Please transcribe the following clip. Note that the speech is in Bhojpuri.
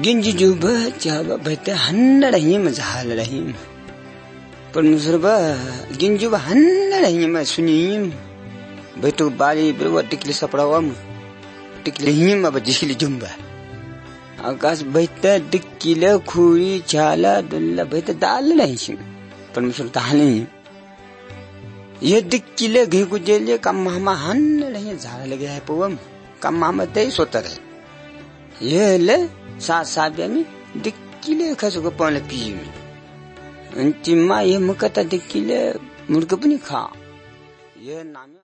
गिंजी जुब चाब बैठे हन्ना रही में झाल रही परमेश्वर बा गिंजु हन्ना रही में सुनी बैठो बाली बेवा टिकली सपड़ावम टिकली हिम अब जिसली जुम्बा आकाश बैठे टिकले खुरी चाला दुल्ला बैठे दाल नहीं सी परमेश्वर ताले ये टिकले घे गुजेले कम मामा हन्ना रही झाल लगे है पवम कम मामा दे सोतर है ये ले साथ में टिकले खसो को पाले पीम अंतिम ये मुकता टिकले मुर्ग पनि खा ये नाम